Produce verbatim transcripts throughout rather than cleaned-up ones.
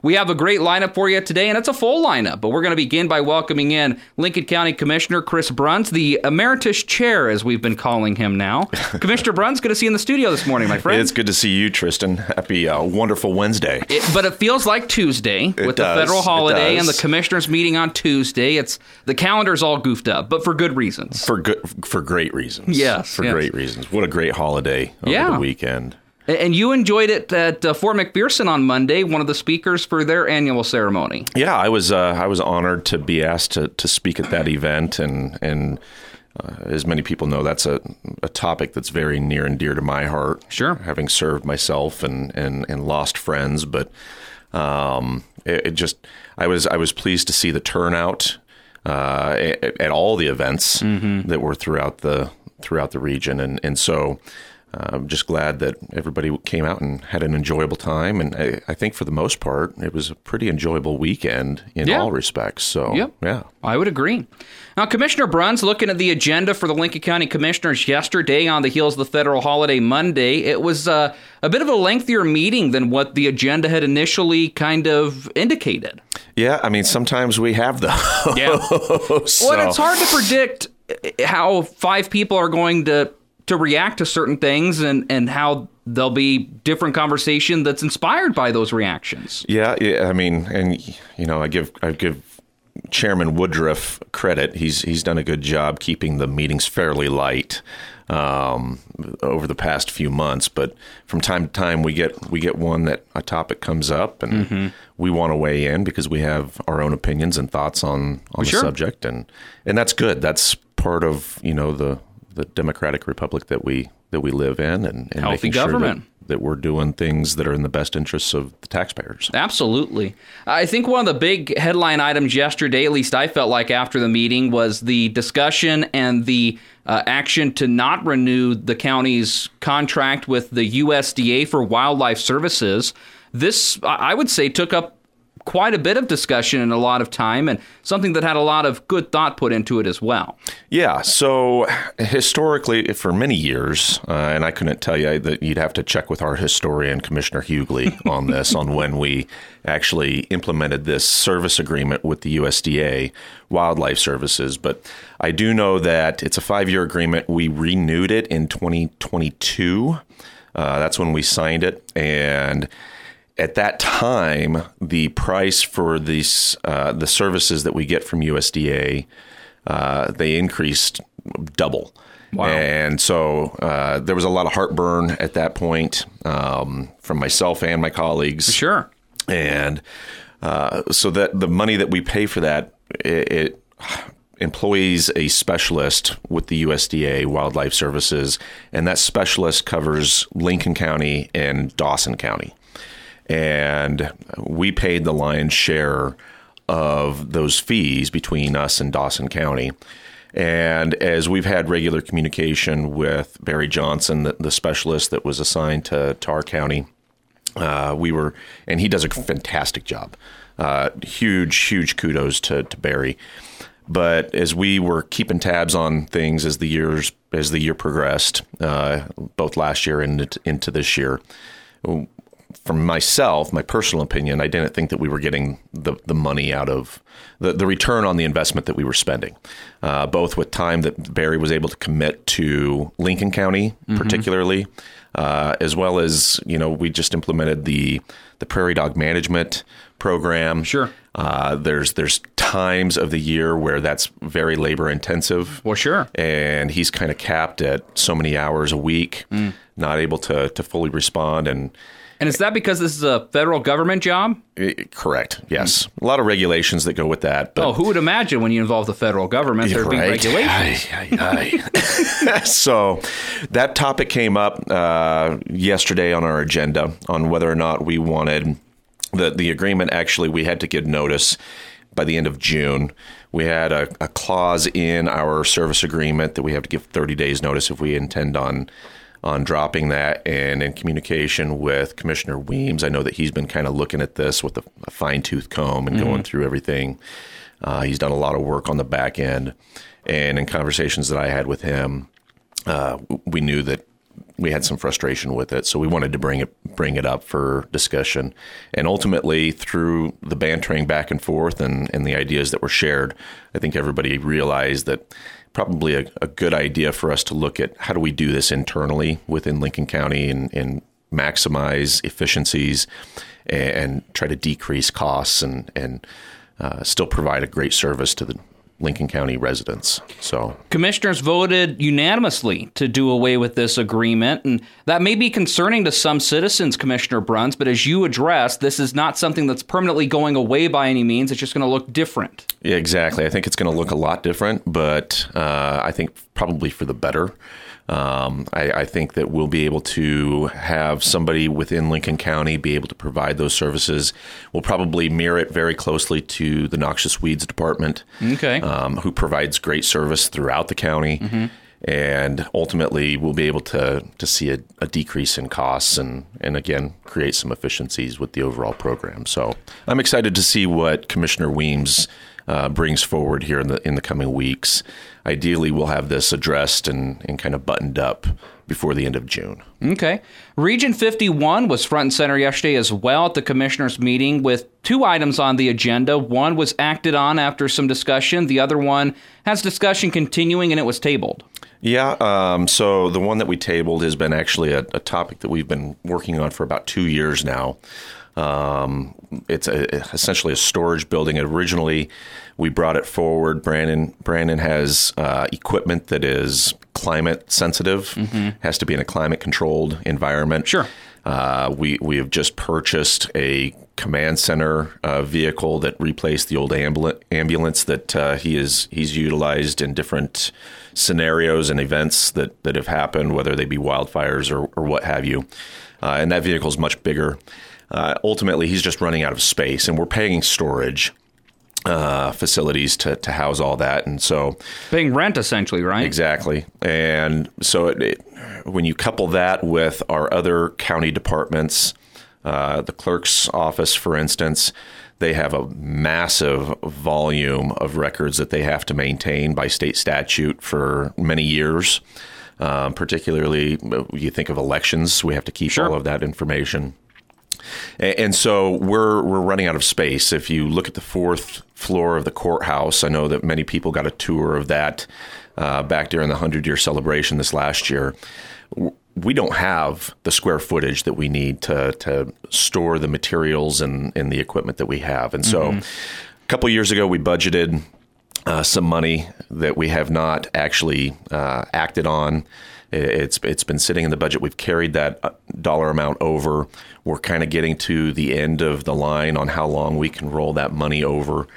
we have a great lineup for you today, and it's a full lineup. But we're going to begin by welcoming in Lincoln County Commissioner Chris Bruns, the Emeritus Chair, as we've been calling him now. Commissioner Bruns, good to see you in the studio this morning, my friend. It's good to see you, Tristan. Happy uh, wonderful Wednesday. It, but it feels like Tuesday it with does, the federal holiday and the does. commissioners meeting on Tuesday. It's the calendar's all goofed up, but for good reasons. For good, for great reasons. Yes, For yes. great reasons. What a great holiday over Yeah. the weekend. And you enjoyed it at uh, Fort McPherson on Monday, one of the speakers for their annual ceremony. Yeah, I was uh, I was honored to be asked to, to speak at that event, and and uh, as many people know, that's a, a topic that's very near and dear to my heart. Sure. Having served myself and, and, and lost friends, but um, it, it just I was I was pleased to see the turnout uh, at, at all the events mm-hmm. that were throughout the throughout the region, and and so. I'm just glad that everybody came out and had an enjoyable time. And I, I think for the most part, it was a pretty enjoyable weekend in Yeah. all respects. So, Yep. yeah. I would agree. Now, Commissioner Bruns, looking at the agenda for the Lincoln County Commissioners yesterday on the heels of the federal holiday Monday, it was uh, a bit of a lengthier meeting than what the agenda had initially kind of indicated. Yeah, I mean, sometimes we have those. Yeah. So- Well, it's hard to predict how five people are going to to react to certain things and, and how there'll be different conversation that's inspired by those reactions. Yeah, yeah, I mean, and you know, I give I give Chairman Woodruff credit. He's he's done a good job keeping the meetings fairly light um, over the past few months. But from time to time, we get we get one that a topic comes up, and mm-hmm. we want to weigh in because we have our own opinions and thoughts on on the Sure. subject, and and that's good. That's part of you know the. the democratic republic that we that we live in, and, and Healthy making sure government. that, that we're doing things that are in the best interests of the taxpayers. Absolutely. I think one of the big headline items yesterday, at least I felt like after the meeting, was the discussion and the uh, action to not renew the county's contract with the U S D A for wildlife services. This, I would say, took up quite a bit of discussion and a lot of time, and something that had a lot of good thought put into it as well. Yeah, so historically, for many years, uh, and I couldn't tell you that you'd have to check with our historian, Commissioner Hughley, on this, on when we actually implemented this service agreement with the U S D A Wildlife Services. But I do know that it's a five-year agreement. We renewed it in twenty twenty-two. Uh, that's when we signed it, and at that time, the price for these uh, the services that we get from U S D A, uh, they increased double. Wow. And so uh, there was a lot of heartburn at that point um, from myself and my colleagues. Sure. And uh, so that the money that we pay for that, it, it employs a specialist with the U S D A Wildlife Services, and that specialist covers Lincoln County and Dawson County. And we paid the lion's share of those fees between us and Dawson County. And as we've had regular communication with Barry Johnson, the, the specialist that was assigned to, to our county, uh, we were, and he does a fantastic job. Uh, huge, huge kudos to, to Barry. But as we were keeping tabs on things as the years as the year progressed, uh, both last year and into this year, from myself, my personal opinion, I didn't think that we were getting the, the money out of the, the return on the investment that we were spending, uh, both with time that Barry was able to commit to Lincoln County, mm-hmm. particularly, uh, as well as, you know, we just implemented the the prairie dog management program. Sure. Uh, there's there's times of the year where that's very labor intensive. Well, sure. And he's kind of capped at so many hours a week, mm. not able to to fully respond. And And is that because this is a federal government job? It, correct. Yes. A lot of regulations that go with that. But, oh, who would imagine when you involve the federal government there'd be right. regulations? Aye, aye, aye. So that topic came up uh, yesterday on our agenda on whether or not we wanted the, the agreement. Actually, we had to give notice by the end of June. We had a, a clause in our service agreement that we have to give thirty days notice if we intend on on dropping that, and in communication with Commissioner Weems. I know that he's been kind of looking at this with a, a fine-tooth comb and mm-hmm. going through everything. Uh, he's done a lot of work on the back end, and in conversations that I had with him, uh, we knew that we had some frustration with it, so we wanted to bring it bring it up for discussion. And ultimately, through the bantering back and forth and, and the ideas that were shared, I think everybody realized that probably a, a good idea for us to look at how do we do this internally within Lincoln County and, and maximize efficiencies and, and try to decrease costs and and uh, still provide a great service to the Lincoln County residents. So commissioners voted unanimously to do away with this agreement, and that may be concerning to some citizens, Commissioner Bruns, but as you addressed, this is not something that's permanently going away by any means. It's just going to look different. Yeah, exactly. I think it's going to look a lot different, but uh, I think probably for the better. Um, I, I think that we'll be able to have somebody within Lincoln County be able to provide those services. We'll probably mirror it very closely to the Noxious Weeds Department, okay. um, who provides great service throughout the county. Mm-hmm. And ultimately, we'll be able to to see a, a decrease in costs and, and, again, create some efficiencies with the overall program. So I'm excited to see what Commissioner Weems uh, brings forward here in the in the coming weeks. Ideally, we'll have this addressed and, and kind of buttoned up before the end of June. Okay. Region fifty-one was front and center yesterday as well at the commissioners' meeting with two items on the agenda. One was acted on after some discussion. The other one has discussion continuing, and it was tabled. Yeah, um, so the one that we tabled has been actually a, a topic that we've been working on for about two years now. Um, it's a, essentially a storage building. Originally, we brought it forward. Brandon Brandon has uh, equipment that is climate sensitive, mm-hmm. has to be in a climate controlled environment. Sure. Uh, we we have just purchased a command center uh, vehicle that replaced the old ambulance ambulance that uh, he is he's utilized in different scenarios and events that, that have happened, whether they be wildfires or, or what have you. Uh, and that vehicle is much bigger. Uh, ultimately, he's just running out of space, and we're paying storage uh, facilities to, to house all that. And so paying rent, essentially, right? Exactly. And so it, it, when you couple that with our other county departments, uh, the clerk's office, for instance, they have a massive volume of records that they have to maintain by state statute for many years. Um, particularly, you think of elections, we have to keep sure. all of that information. And so we're we're running out of space. If you look at the fourth floor of the courthouse, I know that many people got a tour of that uh, back during the hundred-year celebration this last year. We don't have the square footage that we need to to store the materials and, and the equipment that we have. And so mm-hmm. a couple years ago, we budgeted uh, some money that we have not actually uh, acted on. It's it's been sitting in the budget. We've carried that dollar amount over. We're kind of getting to the end of the line on how long we can roll that money over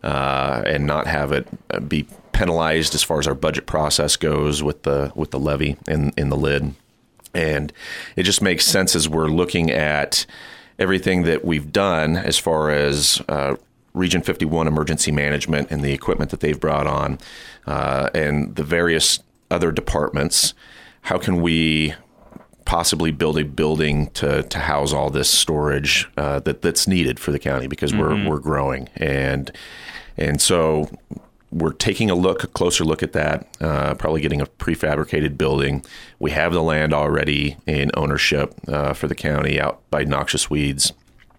uh, and not have it be penalized as far as our budget process goes with the with the levy in, in the lid. And it just makes sense as we're looking at everything that we've done as far as uh, Region fifty-one emergency management and the equipment that they've brought on uh, and the various other departments. How can we possibly build a building to, to house all this storage uh, that that's needed for the county because mm-hmm. we're we're growing and and so we're taking a look a closer look at that. Uh, probably getting a prefabricated building. We have the land already in ownership uh, for the county out by Noxious Weeds.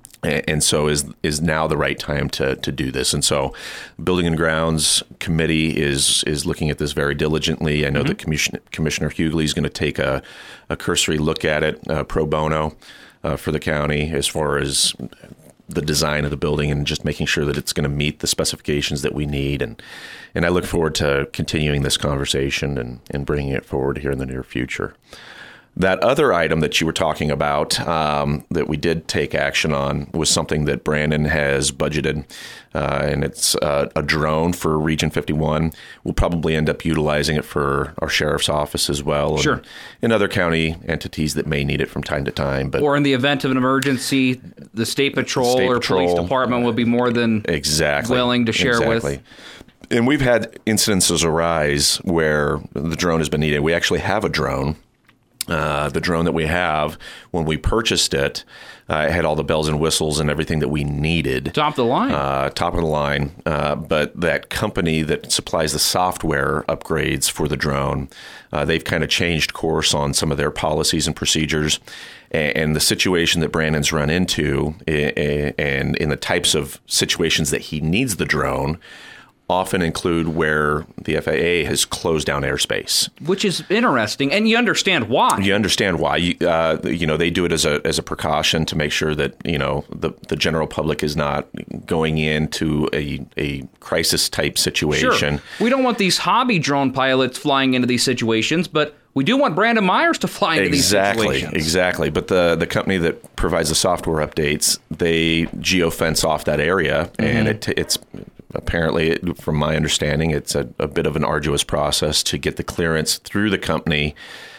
And so is is now the right time to to do this. And so Building and Grounds Committee is is looking at this very diligently. I know mm-hmm. that Commissioner, Commissioner Hughley is going to take a, a cursory look at it uh, pro bono uh, for the county as far as the design of the building and just making sure that it's going to meet the specifications that we need. And and I look forward to continuing this conversation and, and bringing it forward here in the near future. That other item that you were talking about um, that we did take action on was something that Brandon has budgeted, uh, and it's uh, a drone for Region fifty-one. We'll probably end up utilizing it for our sheriff's office as well, sure. and, and other county entities that may need it from time to time. But or in the event of an emergency, the State Patrol State or Patrol, Police Department will be more than exactly willing to share exactly. with. And we've had incidences arise where the drone has been needed. We actually have a drone. Uh, the drone that we have, when we purchased it, uh, it had all the bells and whistles and everything that we needed. Top of the line. Uh, top of the line. Uh, but that company that supplies the software upgrades for the drone, uh, they've kind of changed course on some of their policies and procedures. And, and the situation that Brandon's run into, uh, and in the types of situations that he needs the drone, often include where the F A A has closed down airspace, which is interesting, and you understand why. You understand why. You, uh, you know, they do it as a as a precaution to make sure that you know the the general public is not going into a a crisis type situation. Sure. We don't want these hobby drone pilots flying into these situations, but we do want Brandon Myers to fly into exactly, these situations. Exactly. But the the company that provides the software updates, they geofence off that area, mm-hmm. and it it's. Apparently, from my understanding, it's a, a bit of an arduous process to get the clearance through the company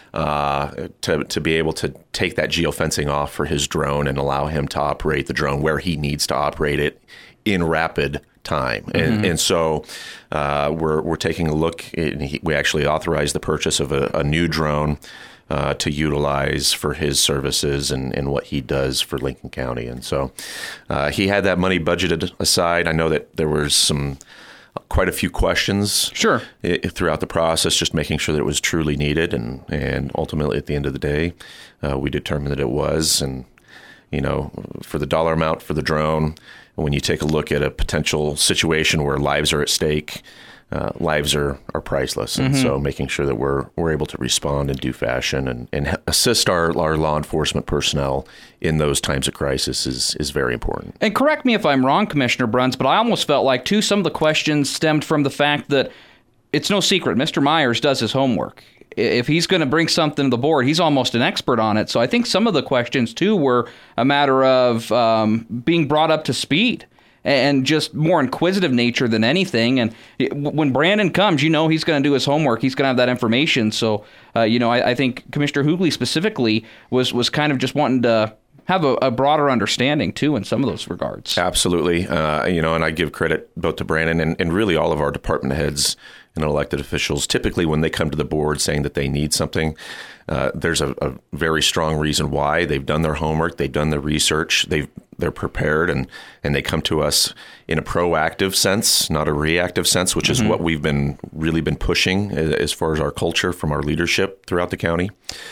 uh, to to be able to take that geofencing off for his drone and allow him to operate the drone where he needs to operate it in rapid time. And, mm-hmm. and so uh, we're we're taking a look. And he, we actually authorized the purchase of a, a new drone Uh, to utilize for his services and, and what he does for Lincoln County. And so uh, he had that money budgeted aside. I know that there was some quite a few questions sure. I- throughout the process, just making sure that it was truly needed. And, and ultimately, at the end of the day, uh, we determined that it was. And, you know, for the dollar amount for the drone, when you take a look at a potential situation where lives are at stake, Uh, lives are, are priceless. And mm-hmm. so making sure that we're we're able to respond in due fashion and, and assist our, our law enforcement personnel in those times of crisis is, is very important. And correct me if I'm wrong, Commissioner Bruns, but I almost felt like, too, some of the questions stemmed from the fact that it's no secret Mister Myers does his homework. If he's going to bring something to the board, he's almost an expert on it. So I think some of the questions, too, were a matter of um, being brought up to speed and just more inquisitive nature than anything. And when Brandon comes, you know he's going to do his homework. He's going to have that information. So, uh, you know, I, I think Commissioner Hoogley specifically was was kind of just wanting to have a, a broader understanding, too, in some of those regards. Absolutely. Uh, you know, and I give credit both to Brandon and, and really all of our department heads and elected officials. Typically, when they come to the board saying that they need something, uh, there's a, a very strong reason why. They've done their homework. They've done their research. They've They're prepared, and, and they come to us in a proactive sense, not a reactive sense, which mm-hmm. is what we've been really been pushing as far as our culture from our leadership throughout the county,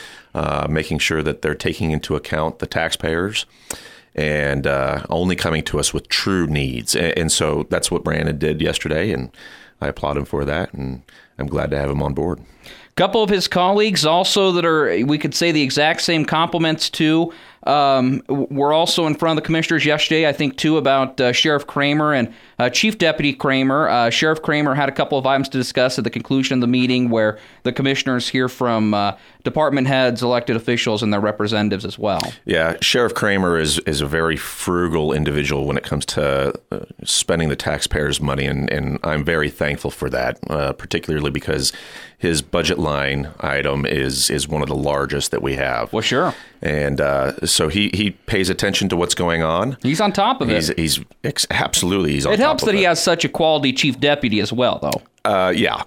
uh, making sure that they're taking into account the taxpayers and uh, only coming to us with true needs. And, and so that's what Brandon did yesterday, and I applaud him for that, and I'm glad to have him on board. A couple of his colleagues also that are, we could say, the exact same compliments to, um, were also in front of the commissioners yesterday, I think, too, about uh, Sheriff Kramer and uh, Chief Deputy Kramer. Uh, Sheriff Kramer had a couple of items to discuss at the conclusion of the meeting where the commissioners hear from uh, department heads, elected officials, and their representatives as well. Yeah, Sheriff Kramer is, is a very frugal individual when it comes to uh, spending the taxpayers' money, and, and I'm very thankful for that, uh, particularly because his budget line item is is one of the largest that we have. Well, sure. And uh, so he, he pays attention to what's going on. He's on top of he's, it. He's ex- absolutely he's on it top of it. It helps that he has such a quality chief deputy as well, though. Uh, yeah.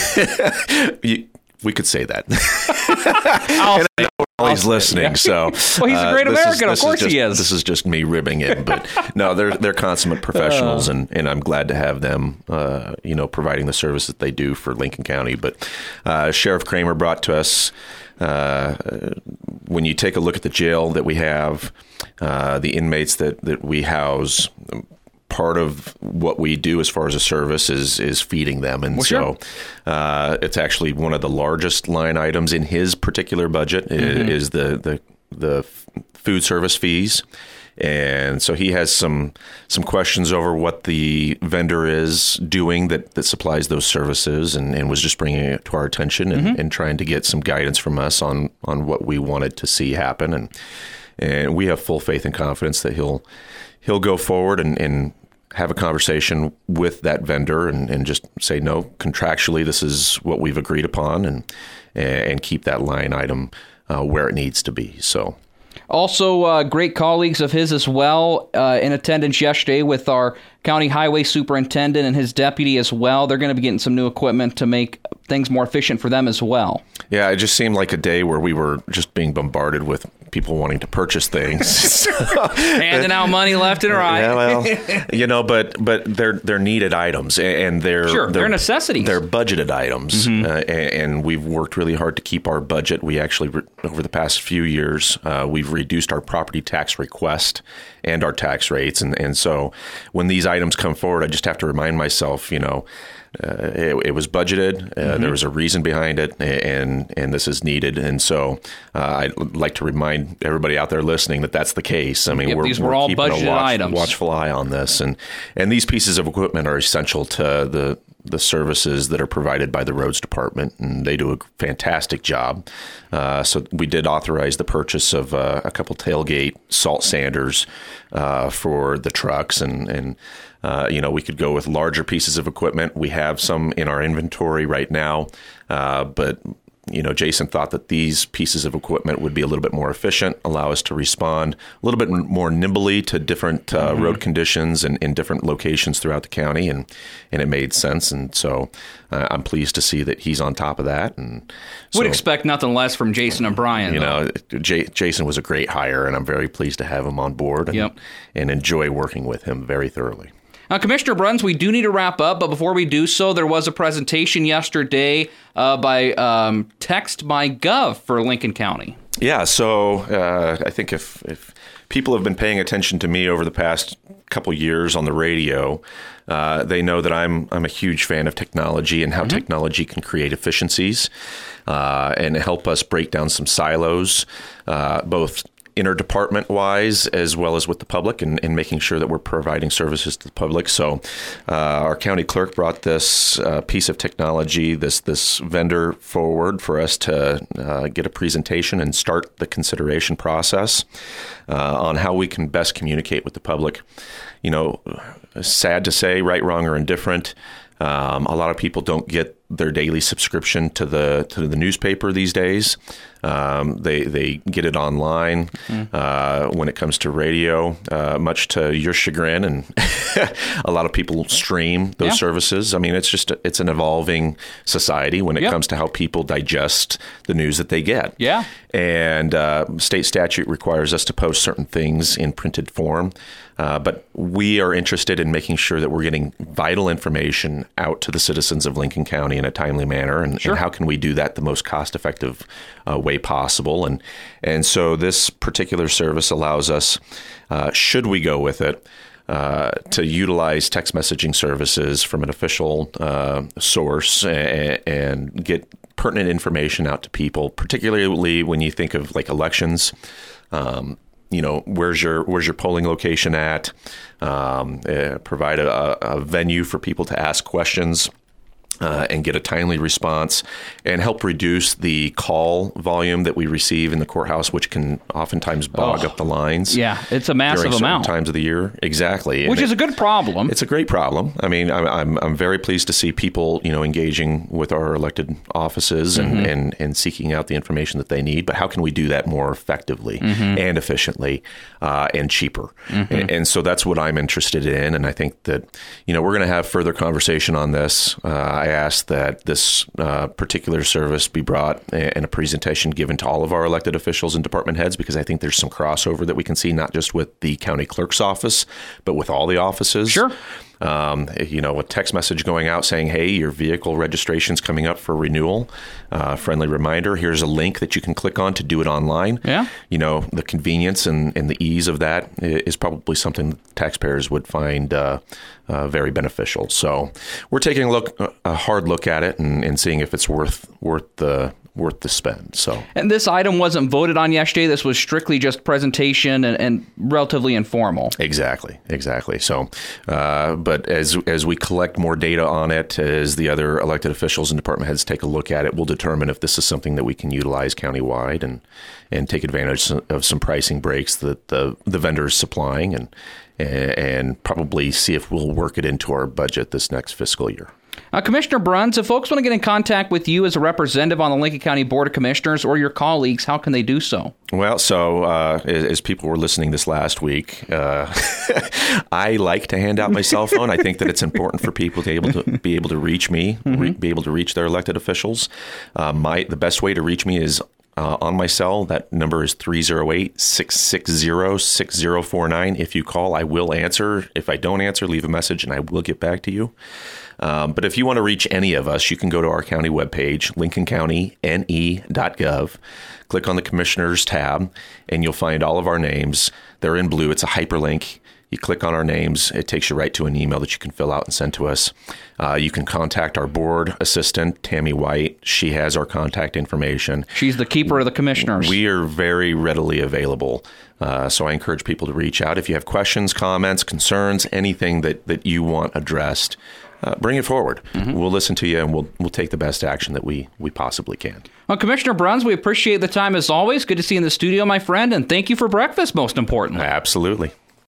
you, we could say that. I'll and I know while he's listening, yeah. so well, he's a great uh, American. Is, of course is just, he is. This is just me ribbing it, but no, they're they're consummate professionals, uh, and, and I'm glad to have them, uh, you know, providing the service that they do for Lincoln County. But uh, Sheriff Kramer brought to us. Uh, when you take a look at the jail that we have, uh, the inmates that, that we house, part of what we do as far as a service is is feeding them. And well, so sure. uh, it's actually one of the largest line items in his particular budget mm-hmm. is the, the, the food service fees. And so he has some some questions over what the vendor is doing that, that supplies those services, and, and was just bringing it to our attention and, mm-hmm. and trying to get some guidance from us on, on what we wanted to see happen. And and we have full faith and confidence that he'll he'll go forward and, and have a conversation with that vendor and, and just say, no, contractually, this is what we've agreed upon, and and keep that line item uh, where it needs to be. So. Also, uh, great colleagues of his as well uh, in attendance yesterday with our county highway superintendent and his deputy as well. They're going to be getting some new equipment to make things more efficient for them as well. Yeah, it just seemed like a day where we were just being bombarded with people wanting to purchase things, handing out money left and right. Yeah, well, you know, but but they're they're needed items, and they're sure they're, they're necessities. They're budgeted items, mm-hmm. uh, and we've worked really hard to keep our budget. We actually, over the past few years, uh, we've reduced our property tax request and our tax rates, and and so when these items come forward, I just have to remind myself, you know. Uh, it, it was budgeted. Uh, mm-hmm. There was a reason behind it, and and this is needed. And so uh, I'd like to remind everybody out there listening that that's the case. I mean, yep, we're, these were we're all keeping budgeted a watch, items. watchful eye on this, and and these pieces of equipment are essential to the the services that are provided by the roads department, and they do a fantastic job. Uh, so we did authorize the purchase of uh, a couple tailgate salt sanders uh, for the trucks, and and. Uh, you know, we could go with larger pieces of equipment. We have some in our inventory right now, uh, but, you know, Jason thought that these pieces of equipment would be a little bit more efficient, allow us to respond a little bit more nimbly to different uh, mm-hmm. road conditions and in different locations throughout the county, and, and it made sense. And so uh, I'm pleased to see that he's on top of that. And so, would expect nothing less from Jason and Brian. You though. know, J- Jason was a great hire, and I'm very pleased to have him on board and, yep. and enjoy working with him very thoroughly. Now, Commissioner Bruns, we do need to wrap up, but before we do so, there was a presentation yesterday uh, by um, Text My Gov for Lincoln County. Yeah, so uh, I think if, if people have been paying attention to me over the past couple years on the radio, uh, they know that I'm I'm a huge fan of technology and how mm-hmm. technology can create efficiencies uh, and help us break down some silos, uh, both interdepartment-wise as well as with the public, and, and making sure that we're providing services to the public. So uh, our county clerk brought this uh, piece of technology, this this vendor forward for us to uh, get a presentation and start the consideration process uh, on how we can best communicate with the public. You know, sad to say, right, wrong, or indifferent, Um, a lot of people don't get their daily subscription to the to the newspaper these days. Um, they they get it online. Mm. Uh, when it comes to radio, uh, much to your chagrin, and a lot of people stream those yeah. services. I mean, it's just it's an evolving society when it yep. comes to how people digest the news that they get. Yeah, and uh, state statute requires us to post certain things in printed form. Uh, but we are interested in making sure that we're getting vital information out to the citizens of Lincoln County in a timely manner. And, sure. and how can we do that the most cost-effective uh, way possible? And and so this particular service allows us, uh, should we go with it, uh, to utilize text messaging services from an official uh, source and, and get pertinent information out to people, particularly when you think of like elections. Um, You know, where's your where's your polling location at? Um, uh, provide a, a venue for people to ask questions uh, and get a timely response, and help reduce the call volume that we receive in the courthouse, which can oftentimes bog oh, up the lines. Yeah, it's a massive during amount. Times of the year, exactly, which and is it, a good problem. It's a great problem. I mean, I'm I'm, I'm very pleased to see people, you know, engaging with our elected offices and, mm-hmm. and, and seeking out the information that they need. But how can we do that more effectively mm-hmm. and efficiently uh, and cheaper? Mm-hmm. And, and so that's what I'm interested in. And I think that, you know, we're going to have further conversation on this. Uh, I asked that this uh, particular service be brought and a presentation given to all of our elected officials and department heads, because I think there's some crossover that we can see, not just with the county clerk's office, but with all the offices. Sure. Um, you know, a text message going out saying, hey, your vehicle registration's coming up for renewal. Uh, friendly reminder, here's a link that you can click on to do it online. Yeah. You know, the convenience and, and the ease of that is probably something taxpayers would find uh, uh, very beneficial. So we're taking a look, a hard look at it and, and seeing if it's worth worth the worth the spend. So, and this item wasn't voted on yesterday. This was strictly just presentation and, and relatively informal. Exactly, exactly. So, uh, but as as we collect more data on it, as the other elected officials and department heads take a look at it, we'll determine if this is something that we can utilize countywide and and take advantage of some pricing breaks that the the vendor is supplying, and and probably see if we'll work it into our budget this next fiscal year. Uh, Commissioner Bruns, if folks want to get in contact with you as a representative on the Lincoln County Board of Commissioners or your colleagues, how can they do so? Well, so uh, as, as people were listening this last week, uh, I like to hand out my cell phone. I think that it's important for people to able to be able to reach me, mm-hmm. re- be able to reach their elected officials. Uh, my the best way to reach me is Uh, on my cell. That number is three oh eight, six six zero, six zero four nine. If you call, I will answer. If I don't answer, leave a message and I will get back to you. Um, but if you want to reach any of us, you can go to our county webpage, lincoln county n e dot gov, click on the Commissioners tab, and you'll find all of our names. They're in blue. It's a hyperlink. You click on our names, it takes you right to an email that you can fill out and send to us. Uh, you can contact our board assistant, Tammy White. She has our contact information. She's the keeper of the commissioners. We are very readily available. Uh, so I encourage people to reach out. If you have questions, comments, concerns, anything that, that you want addressed, uh, bring it forward. Mm-hmm. We'll listen to you and we'll we'll take the best action that we, we possibly can. Well, Commissioner Bruns, we appreciate the time as always. Good to see you in the studio, my friend, and thank you for breakfast, most importantly. Absolutely.